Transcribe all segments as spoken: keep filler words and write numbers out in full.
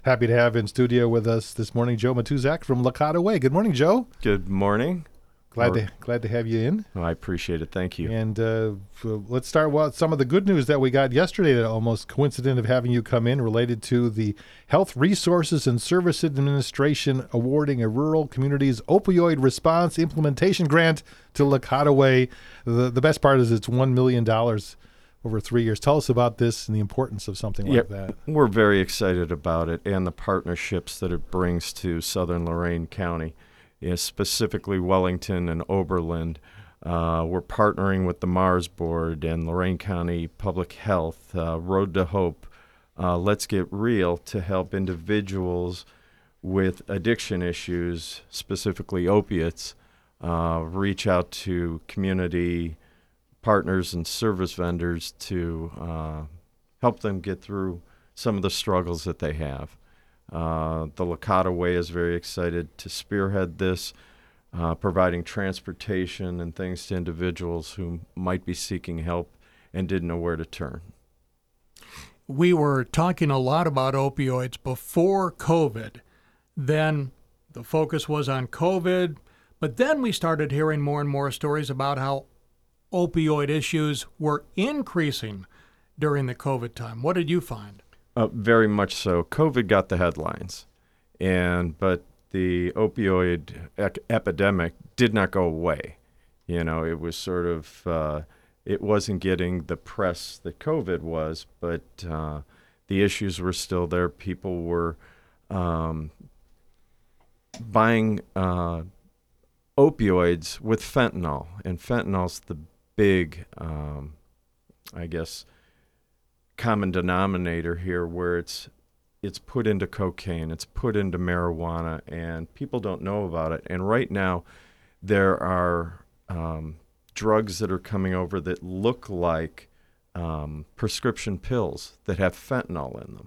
Happy to have in studio with us this morning Joe Matuzak from Licata Way. Good morning, Joe. Good morning. Glad Or, to glad to have you in. oh, I appreciate it. Thank you. And uh, f- let's start with some of the good news that we got yesterday that almost coincident of having you come in related to the Health Resources and Service Administration awarding a rural communities opioid response implementation grant to Licata Way. The, the best part is it's one million dollars over three years. Tell us about this and the importance of something like Yep. that. We're very excited about it and the partnerships that it brings to Southern Lorain County, yeah, specifically Wellington and Oberlin. Uh, we're partnering with the Mars Board and Lorain County Public Health, uh, Road to Hope, uh, Let's Get Real, to help individuals with addiction issues, specifically opiates, uh, reach out to community partners and service vendors to uh, help them get through some of the struggles that they have. Uh, the Licata Way is very excited to spearhead this, uh, providing transportation and things to individuals who might be seeking help and didn't know where to turn. We were talking a lot about opioids before COVID. Then the focus was on COVID, but then we started hearing more and more stories about how opioid issues were increasing during the COVID time. What did you find? Uh, very much so. COVID got the headlines, and but the opioid ec- epidemic did not go away. You know, it was sort of uh, it wasn't getting the press that COVID was, but uh, the issues were still there. People were um, buying uh, opioids with fentanyl, and fentanyl's the big, um, I guess, common denominator here, where it's it's put into cocaine, it's put into marijuana, and people don't know about it. And right now, there are um, drugs that are coming over that look like um, prescription pills that have fentanyl in them,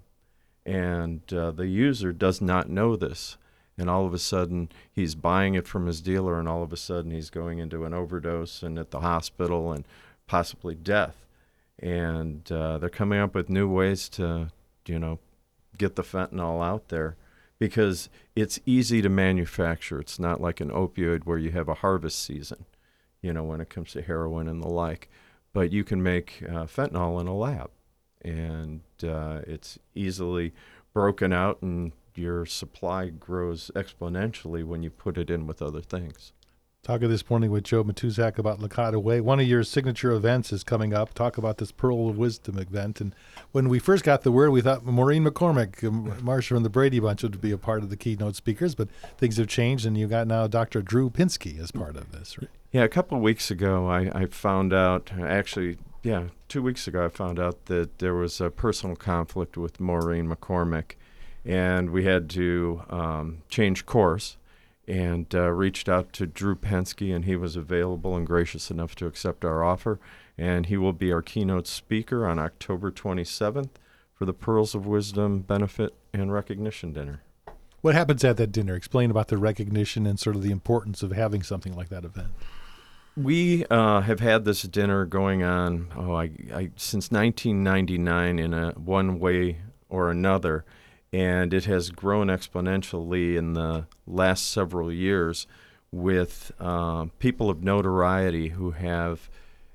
and uh, the user does not know this. And all of a sudden, he's buying it from his dealer, and all of a sudden, he's going into an overdose and at the hospital and possibly death. And uh, they're coming up with new ways to, you know, get the fentanyl out there because it's easy to manufacture. It's not like an opioid where you have a harvest season, you know, when it comes to heroin and the like. But you can make uh, fentanyl in a lab, and uh, it's easily broken out, and your supply grows exponentially when you put it in with other things. Talking this morning with Joe Matuzak about Licata Way. One of your signature events is coming up. Talk about this Pearl of Wisdom event. And when we first got the word, we thought Maureen McCormick, um, Marsha from the Brady Bunch, would be a part of the keynote speakers. But things have changed, and you got now Doctor Drew Pinsky as part of this, right? Yeah, a couple of weeks ago, I, I found out, actually, yeah, two weeks ago, I found out that there was a personal conflict with Maureen McCormick, and we had to um, change course. And uh, reached out to Drew Pinsky, and he was available and gracious enough to accept our offer. And he will be our keynote speaker on October twenty-seventh for the Pearls of Wisdom Benefit and Recognition Dinner. What happens at that dinner? Explain about the recognition and sort of the importance of having something like that event. We uh, have had this dinner going on oh, I, I, since nineteen ninety-nine in a one way or another. And it has grown exponentially in the last several years with uh, people of notoriety who have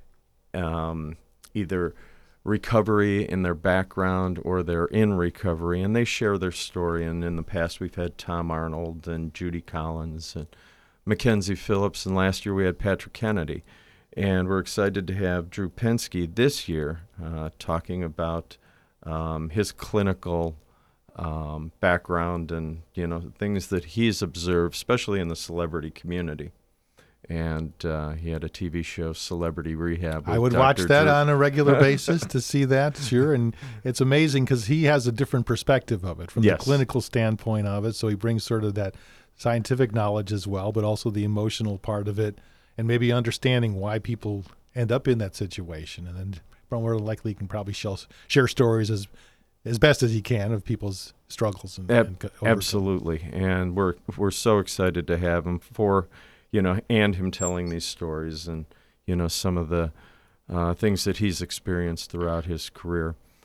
um, either recovery in their background or they're in recovery, and they share their story. And in the past, we've had Tom Arnold and Judy Collins and Mackenzie Phillips, and last year we had Patrick Kennedy. And we're excited to have Drew Pinsky this year uh, talking about um, his clinical Um, background and, you know, things that he's observed, especially in the celebrity community. And uh, he had a T V show, Celebrity Rehab. I would Doctor watch that Drew. on a regular basis to see that, sure. And it's amazing because he has a different perspective of it from Yes. the clinical standpoint of it. So he brings sort of that scientific knowledge as well, but also the emotional part of it and maybe understanding why people end up in that situation. And then more likely he can probably share, share stories as as best as he can of people's struggles. And, Ab- and absolutely, and we're we're so excited to have him for, you know, and him telling these stories and, you know, some of the uh, things that he's experienced throughout his career.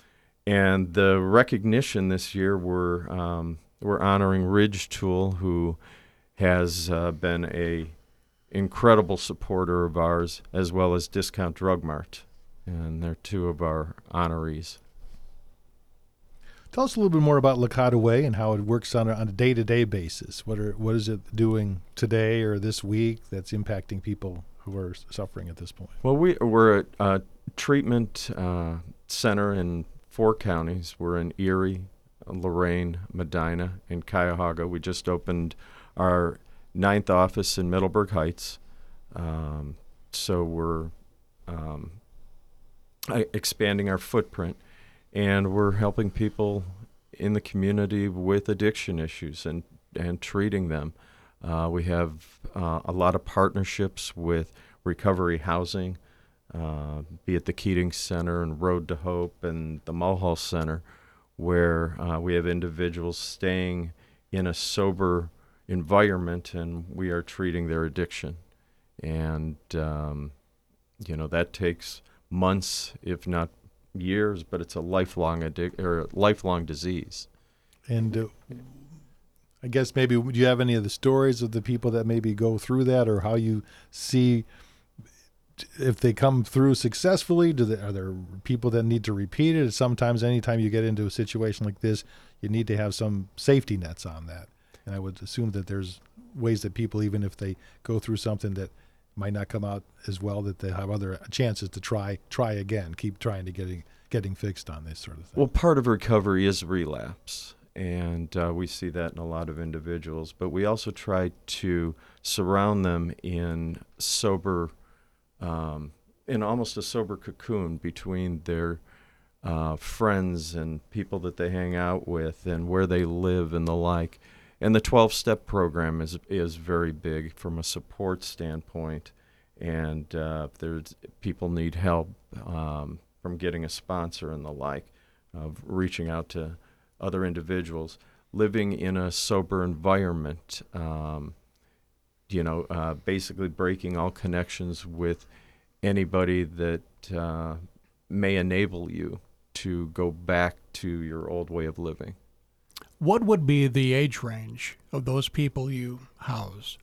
and the recognition this year, we're um, we're honoring Ridge Tool, who has uh, been a incredible supporter of ours, as well as Discount Drug Mart, and they're two of our honorees. Tell us a little bit more about Licata Way and how it works on a, on a day-to-day basis. What are what is it doing today or this week that's impacting people who are suffering at this point? Well, we, we're a, a treatment uh, center in four counties. We're in Erie, Lorain, Medina, and Cuyahoga. We just opened our ninth office in Middleburg Heights. Um, so we're um, expanding our footprint, and we're helping people in the community with addiction issues and, and treating them. Uh, we have uh, a lot of partnerships with recovery housing, uh, be it the Keating Center and Road to Hope and the Mulhall Center, where uh, we have individuals staying in a sober environment and we are treating their addiction. And, um, you know, that takes months, if not years, but it's a lifelong addic- or lifelong disease. And uh, I guess maybe do you have any of the stories of the people that maybe go through that, or how you see if they come through successfully? Do they, are there people that need to repeat it? Sometimes anytime you get into a situation like this, you need to have some safety nets on that. And I would assume that there's ways that people, even if they go through something that might not come out as well, that they have other chances to try try again, keep trying to getting getting fixed on this sort of thing. Well, part of recovery is relapse, and uh, we see that in a lot of individuals. But we also try to surround them in sober, um, in almost a sober cocoon between their uh, friends and people that they hang out with and where they live and the like. And the twelve-step program is is very big from a support standpoint, and uh, if there's people need help um, from getting a sponsor and the like, of reaching out to other individuals, living in a sober environment, um, you know, uh, basically breaking all connections with anybody that uh, may enable you to go back to your old way of living. What would be the age range of those people you house?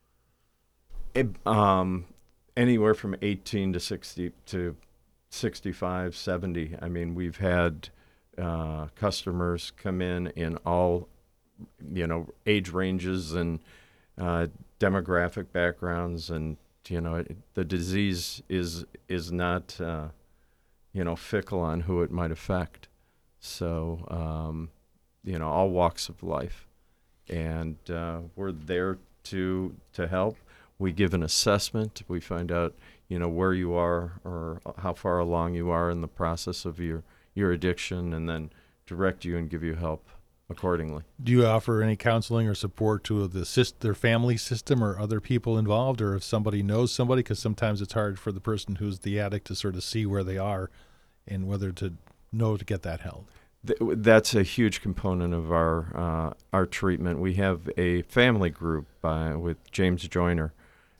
It, um, anywhere from eighteen to sixty to sixty-five, seventy. I mean, we've had uh, customers come in in all, you know, age ranges and uh, demographic backgrounds, and you know, it, the disease is is not, uh, you know, fickle on who it might affect. So. Um, you know, all walks of life. And uh, we're there to to help. We give an assessment. We find out, you know, where you are or how far along you are in the process of your, your addiction, and then direct you and give you help accordingly. Do you offer any counseling or support to the syst- their family system or other people involved, or if somebody knows somebody? Because sometimes it's hard for the person who's the addict to sort of see where they are and whether to know to get that help. That's a huge component of our uh, our treatment. We have a family group uh, with James Joyner,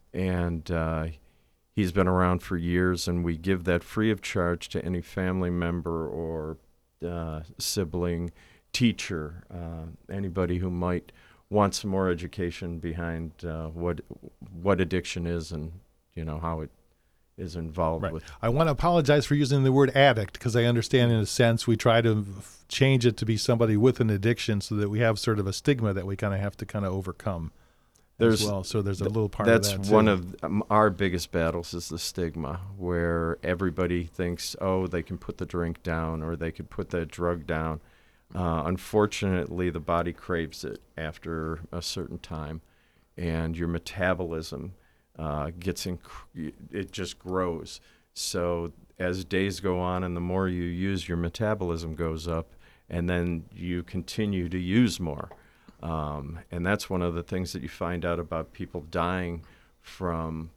and uh, he's been around for years, and we give that free of charge to any family member or uh, sibling, teacher, uh, anybody who might want some more education behind uh, what what addiction is and, you know, how it is involved right. with. I want to apologize for using the word addict, because I understand in a sense we try to f- change it to be somebody with an addiction, so that we have sort of a stigma that we kind of have to kind of overcome There's, as well. So there's a little part that's of that too. one of um, our biggest battles is the stigma, where everybody thinks, oh, they can put the drink down or they could put that drug down. Uh, unfortunately, the body craves it after a certain time, and your metabolism Uh, gets inc- it just grows. So as days go on and the more you use, your metabolism goes up, and then you continue to use more. Um, and that's one of the things that you find out about people dying from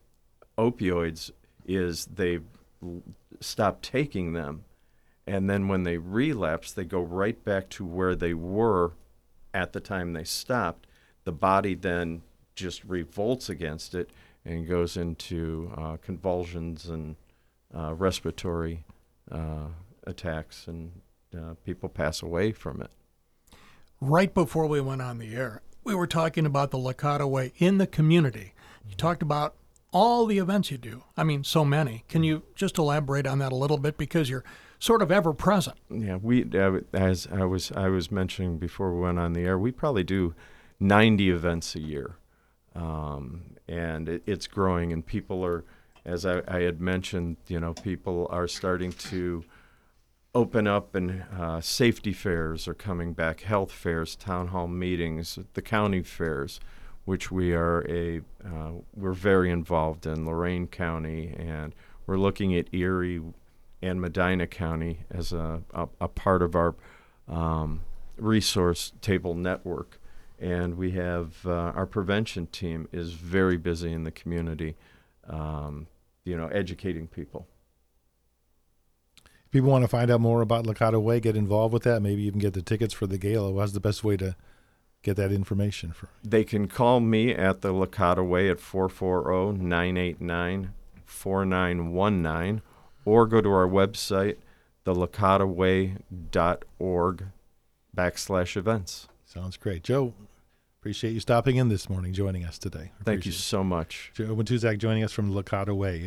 opioids is they l- stop taking them. And then when they relapse, they go right back to where they were at the time they stopped. The body then just revolts against it and goes into uh, convulsions and uh, respiratory uh, attacks and uh, people pass away from it. Right before we went on the air, we were talking about the Licata Way in the community. You talked about all the events you do. I mean, so many. Can you just elaborate on that a little bit, because you're sort of ever present? Yeah, we uh, as I was I was mentioning before we went on the air, we probably do ninety events a year, um, and it, it's growing. And people are, as I, I had mentioned, you know, people are starting to open up, and uh, safety fairs are coming back, health fairs, town hall meetings, the county fairs, which we are a uh, we're very involved in Lorain County, and we're looking at Erie and Medina County as a, a, a part of our um, resource table network. And we have uh, our prevention team is very busy in the community, um, you know, educating people. If people want to find out more about Licata Way, get involved with that, maybe even get the tickets for the gala, what's the best way to get that information? For They can call me at the Licata Way at four four zero, nine eight nine, four nine one nine, or go to our website, the licata way dot org backslash events. Sounds great. Joe, appreciate you stopping in this morning, joining us today. Thank you Appreciate it. so much. Joe Matuzak joining us from Licata Way.